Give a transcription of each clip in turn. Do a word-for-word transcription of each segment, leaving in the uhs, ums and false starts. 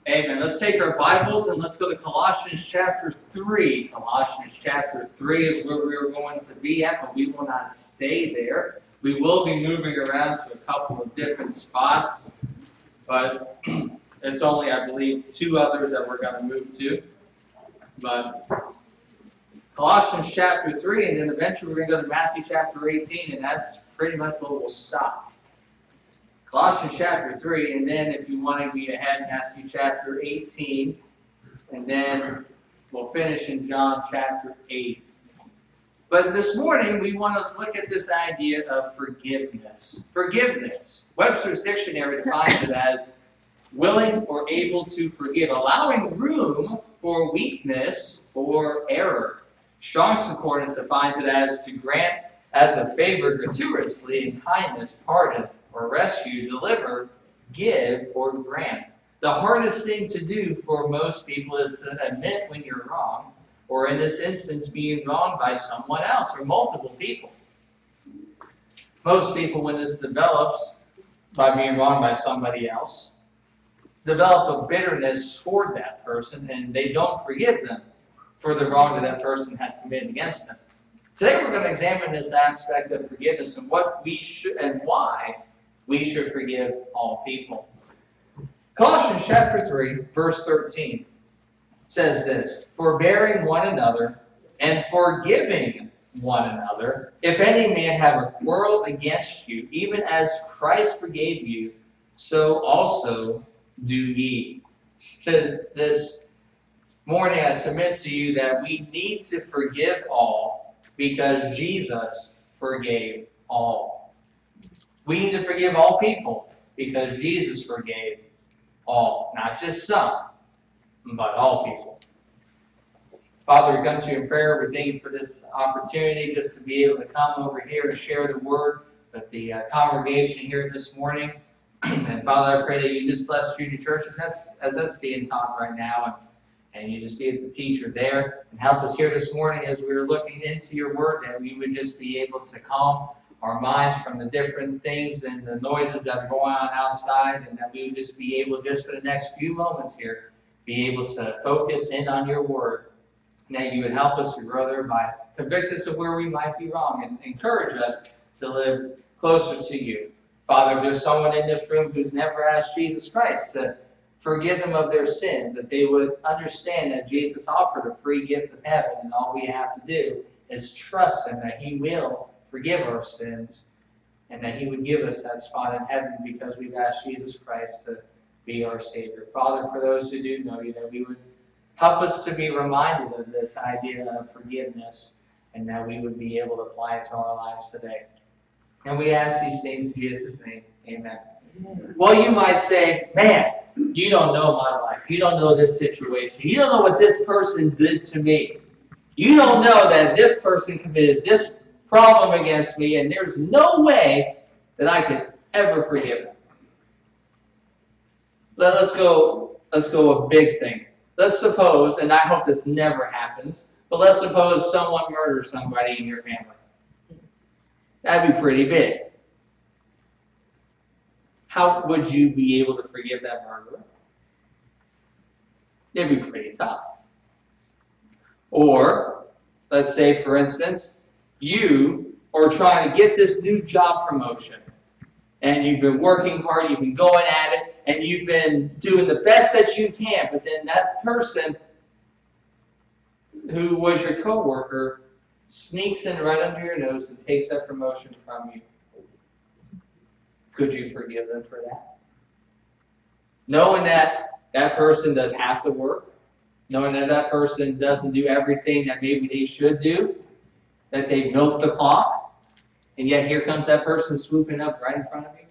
Amen. Let's take our Bibles and let's go to Colossians chapter three. Colossians chapter three is where we're going to be at, but we will not stay there. We will be moving around to a couple of different spots, but it's only, I believe, two others that we're going to move to. But Colossians chapter three, and then eventually we're going to go to Matthew chapter eighteen, and that's pretty much where we'll stop. Colossians chapter three, and then if you want to be ahead, Matthew chapter eighteen, and then we'll finish in John chapter eight. But this morning, we want to look at this idea of forgiveness. Forgiveness. Webster's Dictionary defines it as willing or able to forgive, allowing room for weakness or error. Strong's Concordance defines it as to grant as a favor gratuitously in kindness, pardon, or rescue, deliver, give, or grant. The hardest thing to do for most people is to admit when you're wrong, or in this instance, being wronged by someone else or multiple people. Most people, when this develops by being wronged by somebody else, develop a bitterness toward that person, and they don't forgive them for the wrong that that person had committed against them. Today, we're going to examine this aspect of forgiveness and what we should and why we should forgive all people. Colossians chapter three, verse thirteen says this, forbearing one another and forgiving one another, if any man have a quarrel against you, even as Christ forgave you, so also do ye. So this morning I submit to you that we need to forgive all because Jesus forgave all. We need to forgive all people because Jesus forgave all, not just some, but all people. Father, we come to you in prayer. We thank you for this opportunity just to be able to come over here to share the word with the uh, congregation here this morning. And Father, I pray that you just bless Trinity Church as that's, as that's being taught right now, and, and you just be the teacher there and help us here this morning as we are looking into your word, that we would just be able to calm our minds from the different things and the noises that are going on outside, and that we would just be able, just for the next few moments here, be able to focus in on your word, and that you would help us to grow thereby, convict us of where we might be wrong, and encourage us to live closer to you. Father, if there's someone in this room who's never asked Jesus Christ to forgive them of their sins, that they would understand that Jesus offered a free gift of heaven, and all we have to do is trust him that he will forgive our sins, and that he would give us that spot in heaven because we've asked Jesus Christ to be our Savior. Father, for those who do know you, that we would help us to be reminded of this idea of forgiveness, and that we would be able to apply it to our lives today. And we ask these things in Jesus' name. Amen. Amen. Well, you might say, man, you don't know my life. You don't know this situation. You don't know what this person did to me. You don't know that this person committed this problem against me, and there's no way that I could ever forgive him. Let's go, let's go a big thing. Let's suppose, and I hope this never happens, but let's suppose someone murders somebody in your family. That'd be pretty big. How would you be able to forgive that murderer? It'd be pretty tough. Or, let's say, for instance, you are trying to get this new job promotion, and you've been working hard, you've been going at it, and you've been doing the best that you can, but then that person who was your coworker sneaks in right under your nose and takes that promotion from you. Could you forgive them for that? Knowing that that person does have to work, knowing that that person doesn't do everything that maybe they should do, that they milk the clock, and yet here comes that person swooping up right in front of you.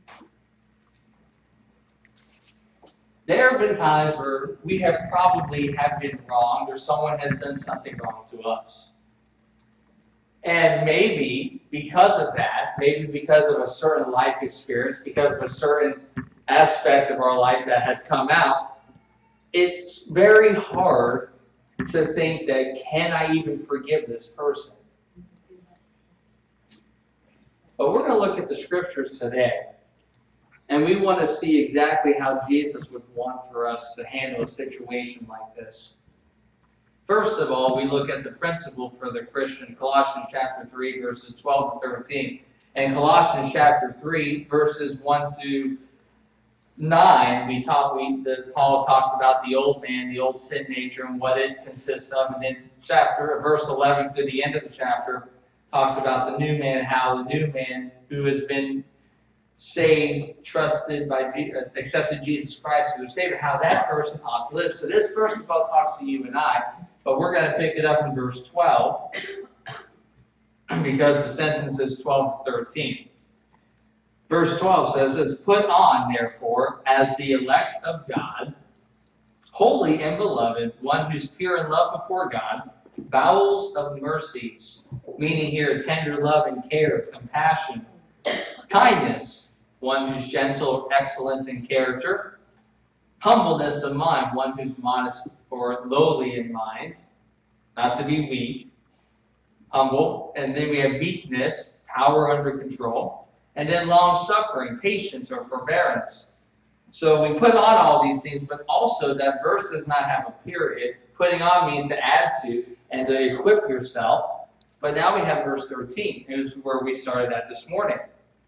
There have been times where we have probably have been wronged, or someone has done something wrong to us. And maybe because of that, maybe because of a certain life experience, because of a certain aspect of our life that had come out, it's very hard to think that, can I even forgive this person? But we're going to look at the scriptures today And we want to see exactly how Jesus would want for us to handle a situation like this. First of all, we look at the principle for the Christian, Colossians chapter three, verses twelve to thirteen. And Colossians chapter three, verses one through nine, we talk, we, the, Paul talks about the old man, the old sin nature, and what it consists of. And then chapter, verse eleven through the end of the chapter talks about the new man, how the new man who has been saved, trusted by, accepted Jesus Christ as their Savior, how that person ought to live. So this first of all talks to you and I, but we're going to pick it up in verse twelve because the sentence is twelve to thirteen. Verse twelve says this, "Put on, therefore, as the elect of God, holy and beloved, one who's pure in love before God, bowels of mercies," meaning here tender love and care, compassion, kindness, one who's gentle, excellent in character, humbleness of mind, one who's modest or lowly in mind, not to be weak, humble, and then we have meekness, power under control, and then long-suffering, patience or forbearance. So we put on all these things, but also that verse does not have a period. Putting on means to add to and to equip yourself. But now we have verse thirteen. It was where we started at this morning.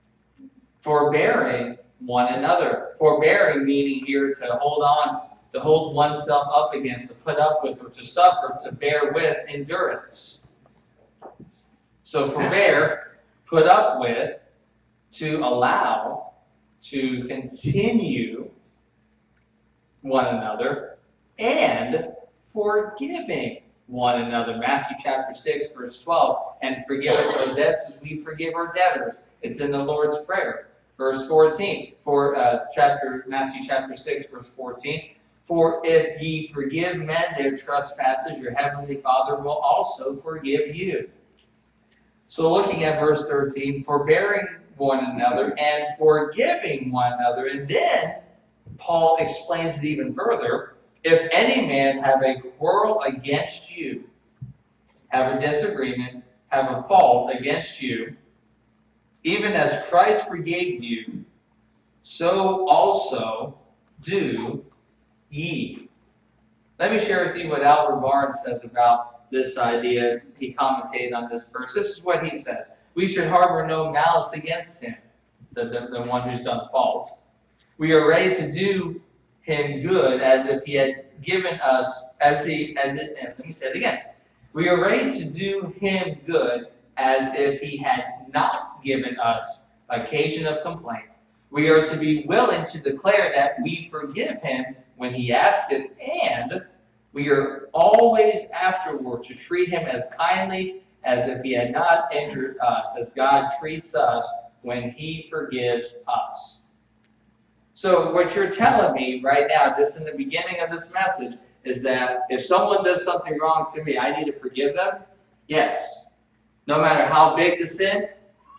Forbearing one another. Forbearing meaning here to hold on, to hold oneself up against, to put up with, or to suffer, to bear with endurance. So forbear, put up with, to allow, to continue one another, and forgiving one another. Matthew chapter six, verse twelve, "And forgive us our debts as we forgive our debtors." It's in the Lord's Prayer. Verse fourteen, for uh, chapter Matthew chapter six, verse fourteen, "For if ye forgive men their trespasses, your heavenly Father will also forgive you." So looking at verse thirteen, forbearing one another and forgiving one another. And then Paul explains it even further. "If any man have a quarrel against you," have a disagreement, have a fault against you, "even as Christ forgave you, so also do ye." Let me share with you what Albert Barnes says about this idea. He commentated on this verse. This is what he says. "We should harbor no malice against him," the, the, the one who's done fault. "We are ready to do him good as if he had given us, as he, as it, let me say it again. We are ready to do him good as if he had not given us occasion of complaint. We are to be willing to declare that we forgive him when he asks it, and we are always afterward to treat him as kindly as if he had not injured us, as God treats us when he forgives us." So what you're telling me right now, just in the beginning of this message, is that if someone does something wrong to me, I need to forgive them? Yes. No matter how big the sin?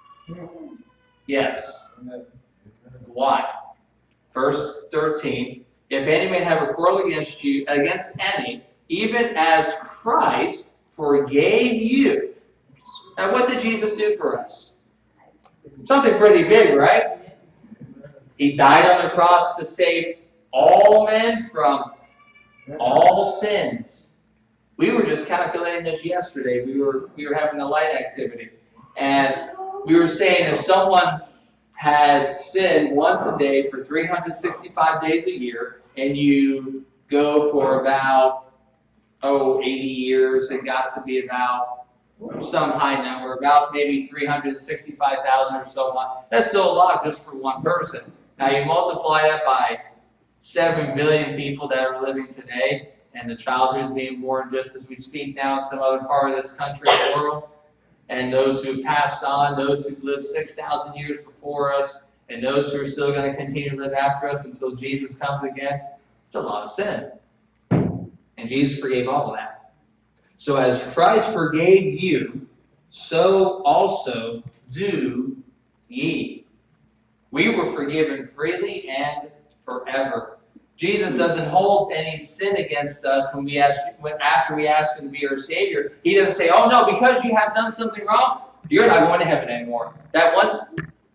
Yes. Why? Verse thirteen, "If any man have a quarrel against you, against any, even as Christ forgave you." Now what did Jesus do for us? Something pretty big, right? He died on the cross to save all men from all sins. We were just calculating this yesterday. We were we were having a light activity. And we were saying if someone had sinned once a day for three hundred sixty-five days a year, and you go for about, oh, eighty years, it got to be about some high number, about maybe three hundred sixty-five thousand or so on. That's still a lot just for one person. Now you multiply that by seven billion people that are living today, and the child who's being born just as we speak now in some other part of this country and world, and those who passed on, those who lived six thousand years before us, and those who are still going to continue to live after us until Jesus comes again. It's a lot of sin. And Jesus forgave all of that. So as Christ forgave you, so also do ye. We were forgiven freely and forever. Jesus doesn't hold any sin against us when we ask, when, after we ask Him to be our Savior. He doesn't say, "Oh no, because you have done something wrong, you're not going to heaven anymore." That one,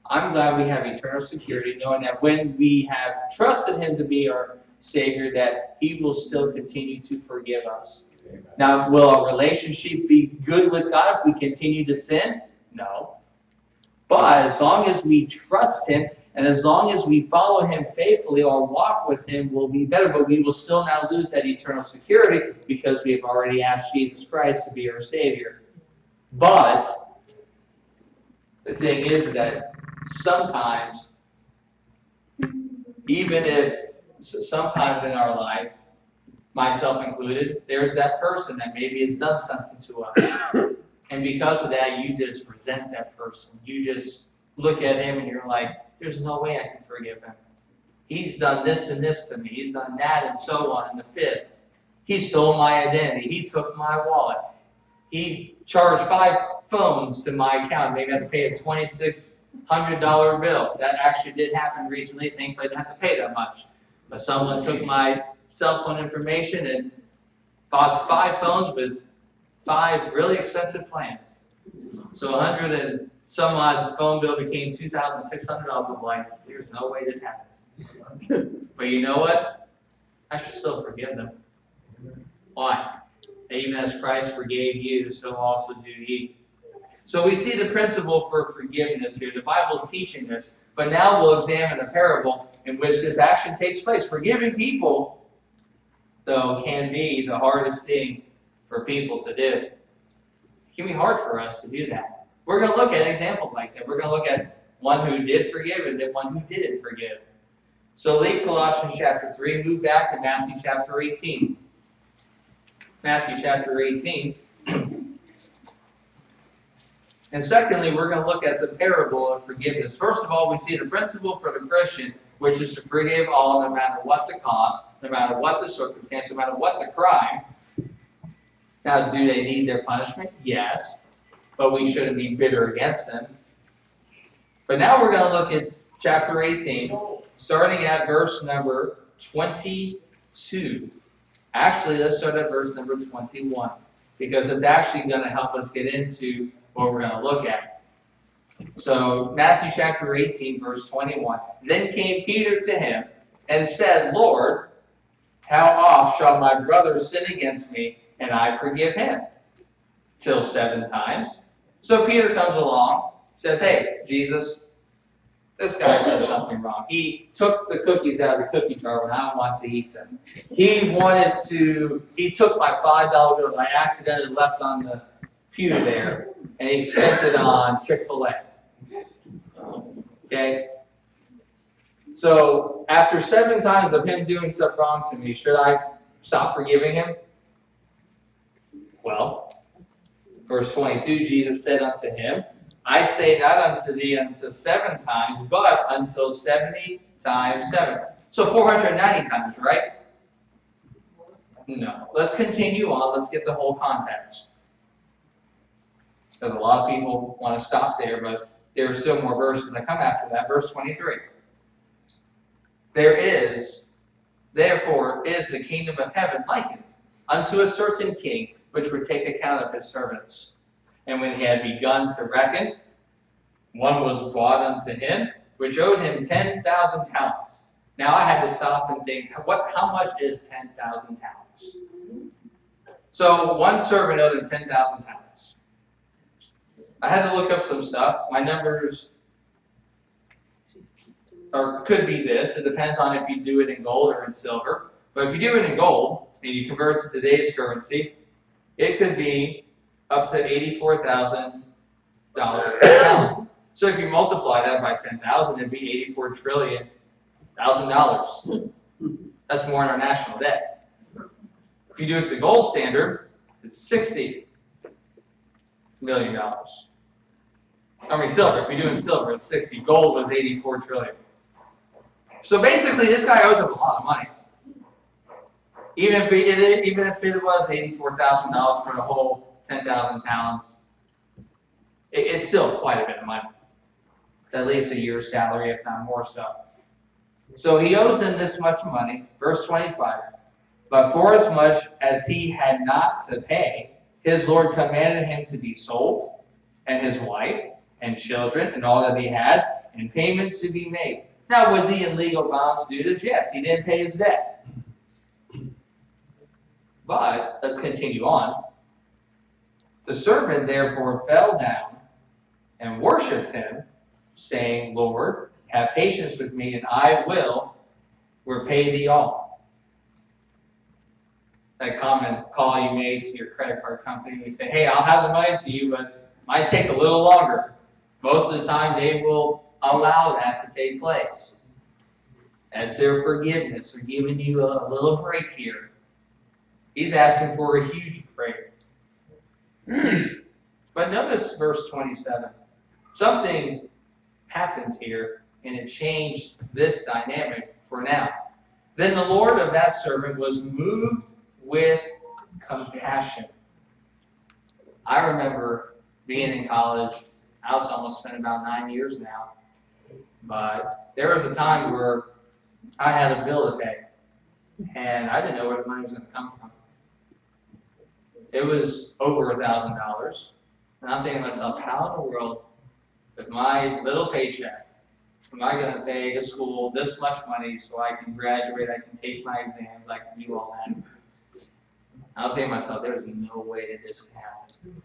I'm glad we have eternal security, knowing that when we have trusted Him to be our Savior, that He will still continue to forgive us. Amen. Now, will our relationship be good with God if we continue to sin? No. But as long as we trust Him, and as long as we follow Him faithfully, our walk with Him will be better, but we will still not lose that eternal security because we have already asked Jesus Christ to be our Savior. But the thing is that sometimes, even if sometimes in our life, myself included, there's that person that maybe has done something to us. And because of that, you just resent that person. You just look at him and you're like, there's no way I can forgive him. He's done this and this to me. He's done that and so on. And the fifth, he stole my identity. He took my wallet. He charged five phones to my account. Maybe I had to pay a twenty-six hundred dollar bill. That actually did happen recently. Thankfully, I didn't have to pay that much. But someone took my cell phone information and bought five phones with five really expensive plans. So a hundred and some odd phone bill became two thousand six hundred dollars. I'm like, there's no way this happens. But you know what? I should still forgive them. Why? Even as Christ forgave you, so also do ye. So we see the principle for forgiveness here. The Bible's teaching this. But now we'll examine a parable in which this action takes place. Forgiving people, though, can be the hardest thing for people to do. It can be hard for us to do that. We're going to look at examples like that. We're going to look at one who did forgive and then one who didn't forgive. So leave Colossians chapter three, move back to Matthew chapter eighteen. Matthew chapter eighteen. And secondly, we're going to look at the parable of forgiveness. First of all, we see the principle for the Christian, which is to forgive all no matter what the cost, no matter what the circumstance, no matter what the crime. Now, do they need their punishment? Yes. But we shouldn't be bitter against them. But now we're going to look at chapter eighteen, starting at verse number twenty-two. Actually, let's start at verse number twenty-one, because it's actually going to help us get into what we're going to look at. So, Matthew chapter eighteen, verse twenty-one. Then came Peter to him and said, Lord, how oft shall my brother sin against me, and I forgive him? Till seven times. So Peter comes along, says, hey, Jesus, this guy did something wrong. He took the cookies out of the cookie jar when I wanted to eat them. He wanted to, he took my five dollar bill that I accidentally left on the pew there, and he spent it on Chick-fil-A. Okay? So, after seven times of him doing stuff wrong to me, should I stop forgiving him? Well, verse twenty-two, Jesus said unto him, I say not unto thee unto seven times, but until seventy times seven. So four hundred ninety times, right? No. Let's continue on. Let's get the whole context. Because a lot of people want to stop there, but there are still more verses that come after that. Verse twenty-three. There is, therefore, is the kingdom of heaven likened unto a certain king, which would take account of his servants. And when he had begun to reckon, one was brought unto him, which owed him ten thousand talents. Now I had to stop and think, what? How much is ten thousand talents? So one servant owed him ten thousand talents. I had to look up some stuff. My numbers or could be this. It depends on if you do it in gold or in silver. But if you do it in gold and you convert it to today's currency, it could be up to eighty-four thousand dollars per talent. So if you multiply that by ten thousand, it'd be eighty-four trillion thousand dollars. That's more than our national debt. If you do it to gold standard, it's sixty million dollars. I mean silver. If you do it in silver, it's sixty. Gold was eighty-four trillion. So basically, this guy owes us a lot of money. Even if it, even if it was eighty-four thousand dollars for the whole ten thousand talents, it, it's still quite a bit of money. It's at least a year's salary, if not more so. So he owes him this much money. Verse twenty-five. But forasmuch as he had not to pay, his Lord commanded him to be sold, and his wife, and children, and all that he had, and payment to be made. Now, was he in legal bounds to do this? Yes, he didn't pay his debt. But, let's continue on. The servant therefore fell down and worshipped him, saying, Lord, have patience with me, and I will repay thee all. That common call you made to your credit card company, you say, hey, I'll have the money to you, but it might take a little longer. Most of the time, they will allow that to take place. That's their forgiveness. They're giving you a, a little break here. He's asking for a huge break. But notice verse twenty-seven. Something happened here, and it changed this dynamic for now. Then the Lord of that servant was moved with compassion. I remember being in college. I was almost spent about nine years now. But there was a time where I had a bill to pay, and I didn't know where the money was going to come from. It was over a thousand dollars, and I'm thinking to myself, how in the world, with my little paycheck, am I going to pay the school this much money so I can graduate, I can take my exams, I can do all that? I was saying to myself, there's no way that this can happen.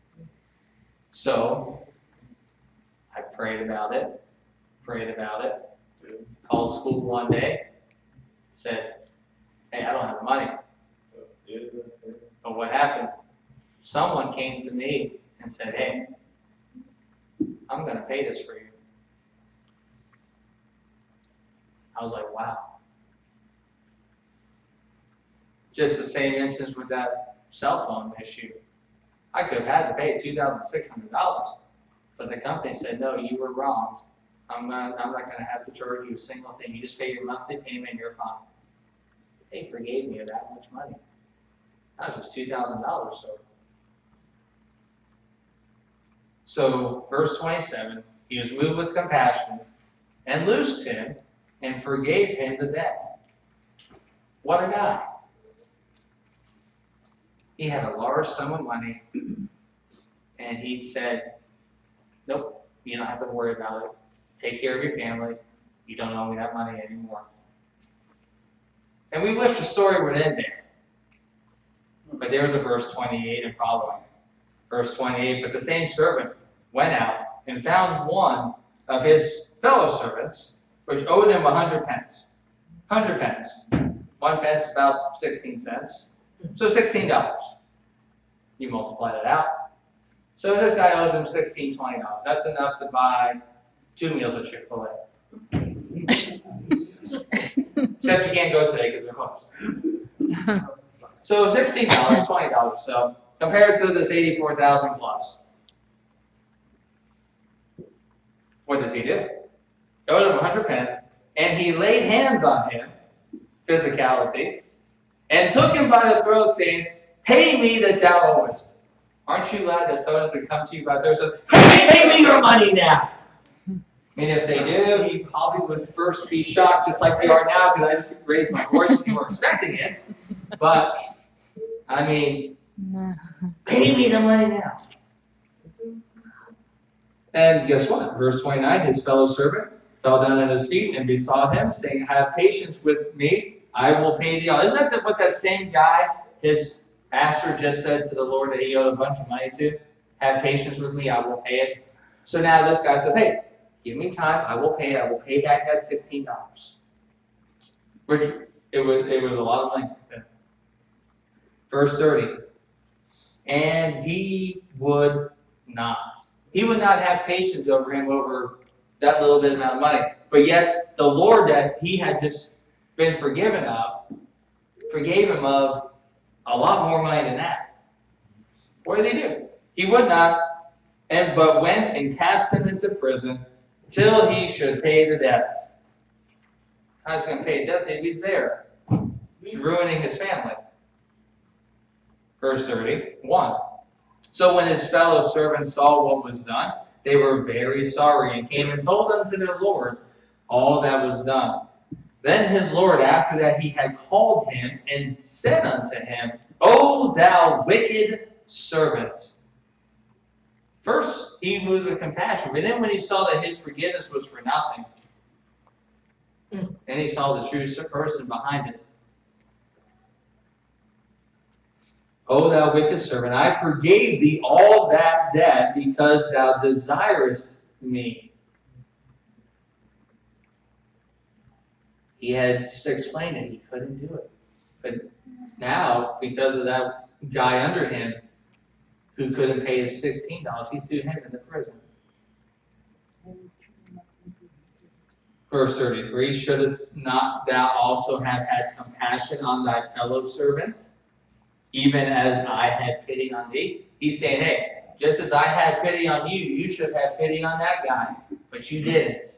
So I prayed about it, prayed about it, called school one day, said, hey, I don't have the money. But what happened? Someone came to me and said, hey, I'm going to pay this for you. I was like, wow. Just the same instance with that cell phone issue. I could have had to pay two thousand six hundred dollars, but the company said, no, you were wronged. I'm not, I'm not going to have to charge you a single thing. You just pay your monthly payment and you're fine. They forgave me of that much money. That was just two thousand dollars. So. so, verse twenty-seven, he was moved with compassion and loosed him and forgave him the debt. What a guy. He had a large sum of money, and he said, nope, you don't have to worry about it. Take care of your family. You don't owe me that money anymore. And we wish the story would end there. But there's a verse twenty-eight and following. Verse twenty-eight, but the same servant went out and found one of his fellow servants, which owed him a hundred pence. Hundred pence. One pence is about sixteen cents. So sixteen dollars. You multiply that out. So this guy owes him sixteen, twenty dollars. That's enough to buy two meals at Chick-fil-A. Except you can't go today because they're closed. So sixteen dollars, twenty dollars. So compared to this eighty-four thousand dollars plus, what does he do? He owed him a hundred pence, and he laid hands on him, physicality, and took him by the throat, saying, pay me that thou owest. Aren't you glad that someone doesn't come to you by the throat and says, hey, pay me your money now? I mean, if they do, he probably would first be shocked, just like they are now, because I just raised my voice and you were expecting it. But, I mean, pay me the money now. And guess what? Verse twenty-nine, his fellow servant fell down at his feet and besought him, saying, have patience with me, I will pay thee all. Isn't that the, what that same guy, his pastor, just said to the Lord that he owed a bunch of money to? Have patience with me, I will pay it. So now this guy says, hey, give me time, I will pay it, I will pay back that sixteen dollars. Which, it was, it was a lot of money. Verse thirty, and he would not. He would not have patience over him over that little bit amount of money. But yet, the Lord that he had just been forgiven of, forgave him of a lot more money than that. What did he do? He would not, and but went and cast him into prison till he should pay the debt. How's he going to pay the debt if he's there? He's ruining his family. Verse thirty-one. So when his fellow servants saw what was done, they were very sorry and came and told unto their Lord all that was done. Then his Lord, after that he had called him, and said unto him, O thou wicked servant, First, he moved with compassion, but then when he saw that his forgiveness was for nothing, then he saw the true person behind it. O thou wicked servant, I forgave thee all that debt because thou desirest me. He had just explained it. He couldn't do it. But now, because of that guy under him who couldn't pay his sixteen dollars, he threw him in the prison. Verse thirty-three, shouldest not thou also have had compassion on thy fellow servant, even as I had pity on thee? He's saying, hey, just as I had pity on you, you should have pity on that guy, but you didn't.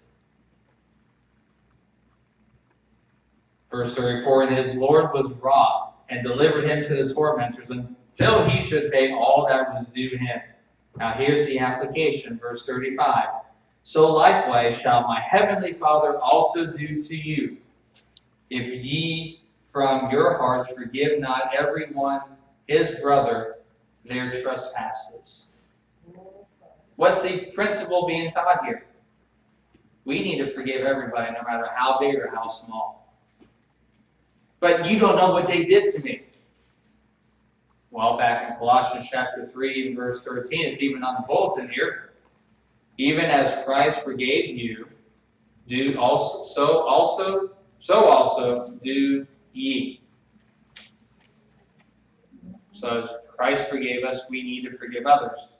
Verse thirty-four, and his Lord was wroth, and delivered him to the tormentors, until he should pay all that was due him. Now here's the application, verse thirty-five. So likewise shall my heavenly Father also do to you, if ye from your hearts forgive not every one his brother their trespasses. What's the principle being taught here? We need to forgive everybody, no matter how big or how small. But you don't know what they did to me. Well, back in Colossians chapter three, verse thirteen, it's even on the bulletin here. Even as Christ forgave you, do also so also so also do ye. So as Christ forgave us, we need to forgive others.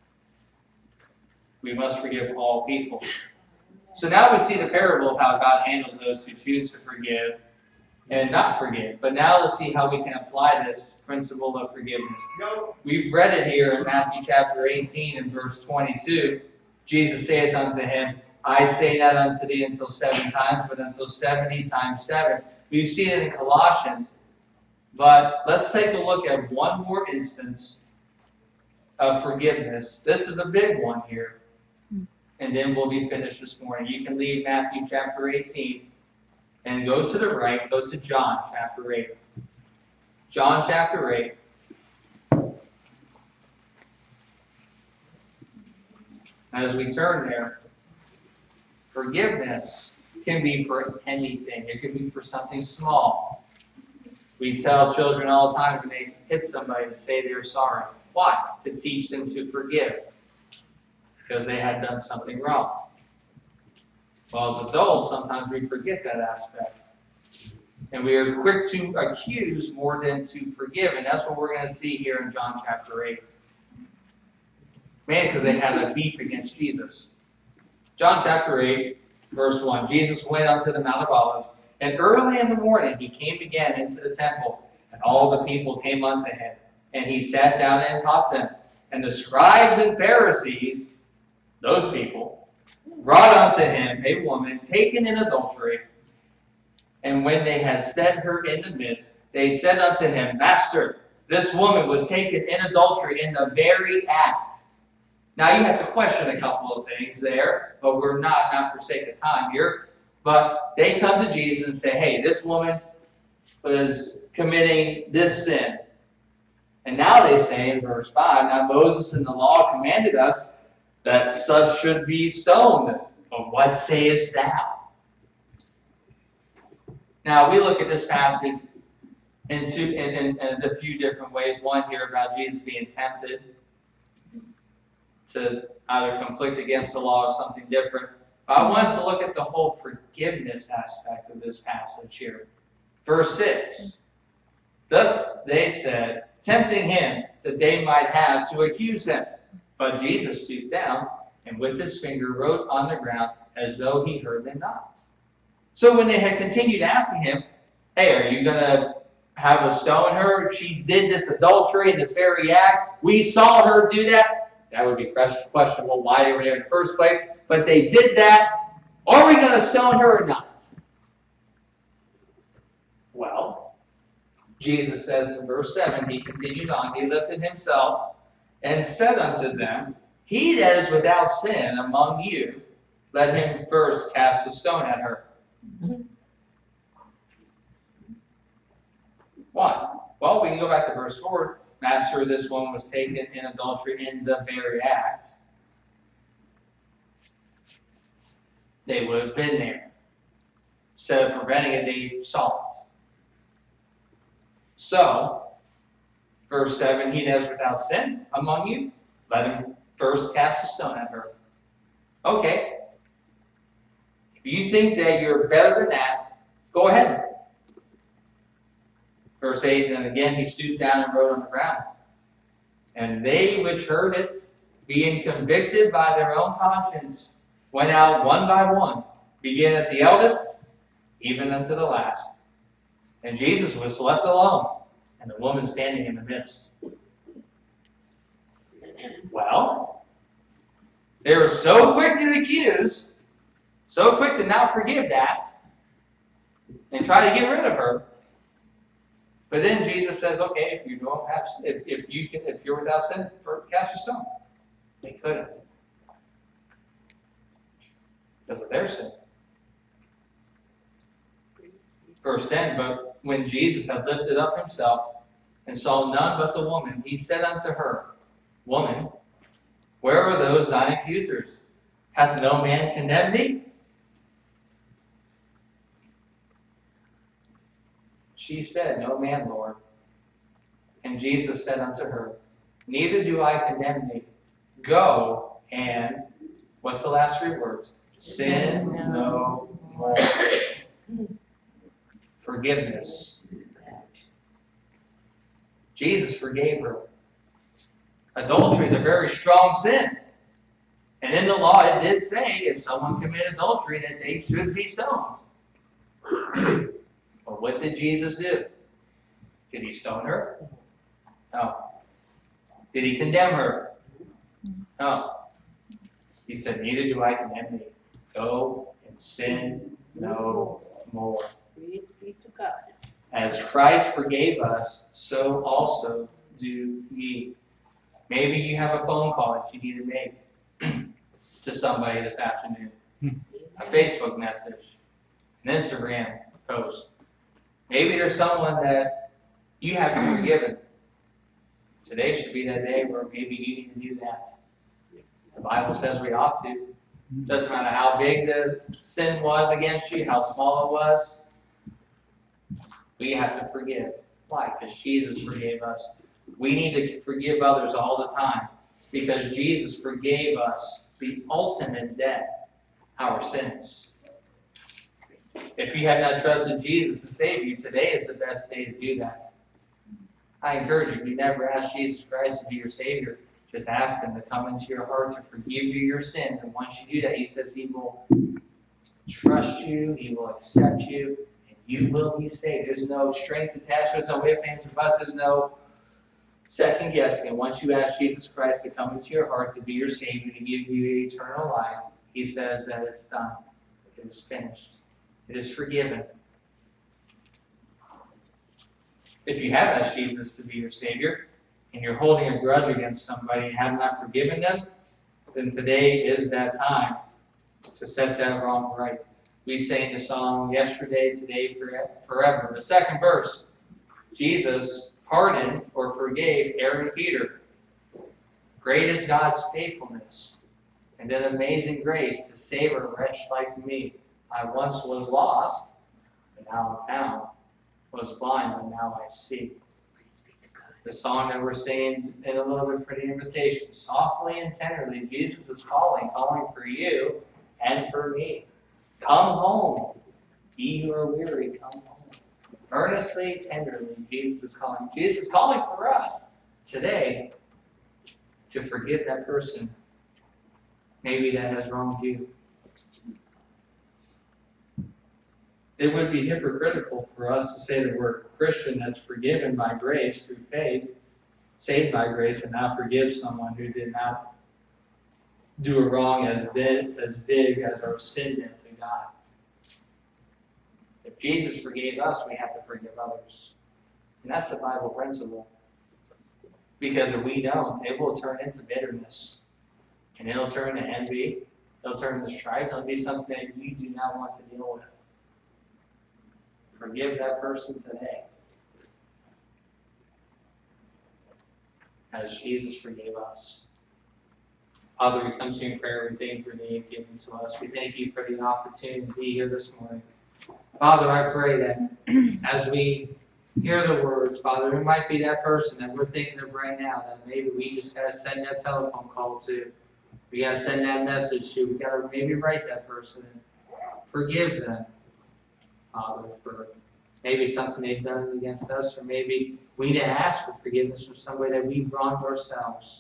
We must forgive all people. So now we see the parable of how God handles those who choose to forgive and not forgive. But now let's see how we can apply this principle of forgiveness. We've read it here in Matthew chapter eighteen and verse twenty-two. Jesus saith unto him, I say not unto thee until seven times, but until seventy times seven. We've seen it in Colossians. But let's take a look at one more instance of forgiveness. This is a big one here. And then we'll be finished this morning. You can leave Matthew chapter eighteen and go to the right, go to John chapter eight. John chapter eight. As we turn there, forgiveness can be for anything. It can be for something small. We tell children all the time when they hit somebody to say they're sorry. Why? To teach them to forgive. Because they had done something wrong. Well, as adults, sometimes we forget that aspect. And we are quick to accuse more than to forgive. And that's what we're going to see here in John chapter eight. Mainly because they had a beef against Jesus. John chapter eight, verse one. Jesus went unto the Mount of Olives, and early in the morning he came again into the temple, and all the people came unto him. And he sat down and taught them. And the scribes and Pharisees, those people, brought unto him a woman taken in adultery. And when they had set her in the midst, they said unto him, Master, this woman was taken in adultery in the very act. Now you have to question a couple of things there, but we're not, not for sake of time here. But they come to Jesus and say, hey, this woman was committing this sin. And now they say in verse five, now Moses in the law commanded us that such should be stoned. But what sayest thou? Now we look at this passage in, two, in, in, in a few different ways. One here about Jesus being tempted to either conflict against the law or something different. But I want us to look at the whole forgiveness aspect of this passage here. Verse six. Thus they said, tempting him that they might have to accuse him. But Jesus stooped down and with his finger wrote on the ground as though he heard them not. So when they had continued asking him, hey, are you going to have us stone her? She did this adultery in this very act. We saw her do that. That would be questionable why they were there in the first place. But they did that. Are we going to stone her or not? Well, Jesus says in verse seven, he continues on, he lifted himself and said unto them, he that is without sin among you, let him first cast a stone at her. Mm-hmm. Why? Well, we can go back to verse four. master of this woman was taken in adultery in the very act, they would have been there. Instead of preventing it, they saw it. So, verse seven, he that is without sin among you, let him first cast a stone at her. Okay. If you think that you're better than that, go ahead. Verse eight, and again he stooped down and wrote on the ground. And they which heard it, being convicted by their own conscience, went out one by one, beginning at the eldest, even unto the last. And Jesus was left alone, and the woman standing in the midst. Well, they were so quick to accuse, so quick to not forgive that, and try to get rid of her. But then Jesus says, "Okay, if you don't have, if, if you can, if you're without sin, cast a stone." They couldn't because of their sin. Verse ten, but when Jesus had lifted up himself and saw none but the woman, he said unto her, Woman, where are those thine accusers? Hath no man condemned thee? She said, No man, Lord. And Jesus said unto her, Neither do I condemn thee. Go and, what's the last three words? Sin no more. Forgiveness. Jesus forgave her. Adultery is a very strong sin. And in the law it did say if someone committed adultery that they should be stoned. But what did Jesus do? Did he stone her? No. Did he condemn her? No. He said, Neither do I condemn thee. Go and sin no more. Praise be to God. As Christ forgave us, so also do ye. Maybe you have a phone call that you need to make to somebody this afternoon. A Facebook message, an Instagram post. Maybe there's someone that you haven't forgiven. Today should be that day where maybe you need to do that. The Bible says we ought to. Doesn't matter how big the sin was against you, how small it was. We have to forgive. Why? Because Jesus forgave us. We need to forgive others all the time because Jesus forgave us the ultimate debt, our sins. If you have not trusted Jesus to save you, today is the best day to do that. I encourage you, if you never asked Jesus Christ to be your Savior, just ask Him to come into your heart to forgive you your sins. And once you do that, He says He will trust you, He will accept you, and you will be saved. There's no strings attached, there's no ifs, ands, or buts, there's no second guessing. And once you ask Jesus Christ to come into your heart to be your Savior, to give you eternal life, He says that it's done. It is finished. It is forgiven. If you have asked Jesus to be your Savior, and you're holding a grudge against somebody and have not forgiven them, then today is that time to set that wrong right. We sang the song yesterday, today, forever. The second verse, Jesus pardoned or forgave Aaron Peter. Great is God's faithfulness and an amazing grace to save a wretch like me. I once was lost, but now I'm found. Was blind, but now I see. The song that we're singing in a little bit for the invitation. Softly and tenderly, Jesus is calling, calling for you and for me. Come home, ye who are weary, come home. Earnestly, tenderly, Jesus is calling. Jesus is calling for us today to forgive that person maybe that has wronged you. It would be hypocritical for us to say that we're a Christian that's forgiven by grace through faith, saved by grace, and not forgive someone who did not do a wrong as big as, big as our sin did to God. If Jesus forgave us, we have to forgive others. And that's the Bible principle. Because if we don't, it will turn into bitterness. And it'll turn to envy. It'll turn into strife. It'll be something that you do not want to deal with. Forgive that person today. as Jesus forgave us. Father, we come to you in prayer. We thank you for the name given to us. We thank you for the opportunity to be here this morning. Father, I pray that as we hear the words, Father, it might be that person that we're thinking of right now that maybe we just got to send that telephone call to. We got to send that message to. We got to maybe write that person and forgive them, Father, for maybe something they've done against us, or maybe we need to ask for forgiveness from somebody that we've wronged ourselves.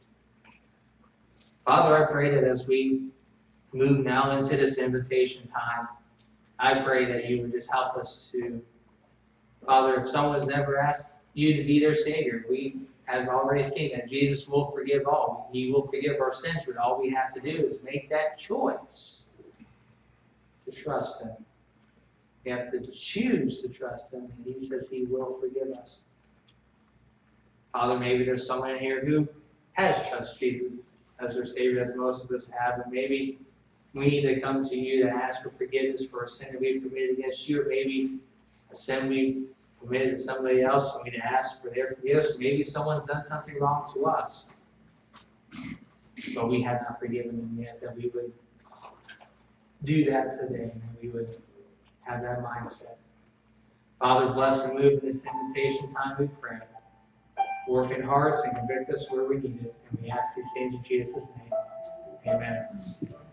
Father, I pray that as we move now into this invitation time, I pray that you would just help us to, Father, if someone's never asked you to be their Savior, we have already seen that Jesus will forgive all. He will forgive our sins, but all we have to do is make that choice to trust Him. We have to choose to trust Him, and He says He will forgive us. Father, maybe there's someone in here who has trusted Jesus as their Savior, as most of us have, and maybe we need to come to you to ask for forgiveness for a sin that we've committed against you, or maybe a sin we've committed to somebody else, and we need to ask for their forgiveness. Maybe someone's done something wrong to us, but we have not forgiven them yet, that we would do that today, and we would have that mindset. Father, bless and move in this invitation time, we pray. Work in hearts and convict us where we need it, and we ask these things in Jesus' name. Amen.